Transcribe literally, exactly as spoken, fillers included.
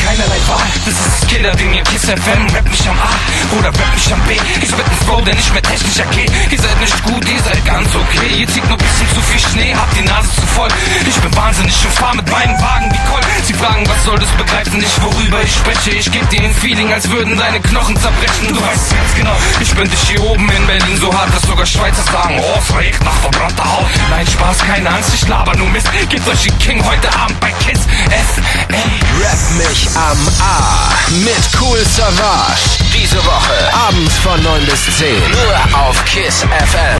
keinerlei Wahl. Das ist das Killer-Ding, ihr Kiss F M. Rap mich am A oder rap mich am B. Ich bin ein Flow, der nicht mehr technischer geht. Ihr seid nicht gut, ihr seid ganz okay. Ihr zieht nur bisschen zu viel Schnee, habt die Nase zu voll. Ich bin wahnsinnig und fahr mit meinem Wagen wie Colt. Sie fragen, was soll das, begreifen nicht, worüber ich spreche. Ich geb dir ein Feeling, als würden deine Knochen zerbrechen. Du weißt es ganz genau, ich bin dich hier oben in Berlin so hart, dass sogar Schweizer sagen, oh, es riecht nach verbrannter Haut. Nein, Spaß, keine Angst, ich laber nur Mist. Gebt euch den King heute Abend bei Kiss F M. Rap mich am A mit Kool Savas. Diese Woche abends von neun bis zehn. Nur auf Kiss F M.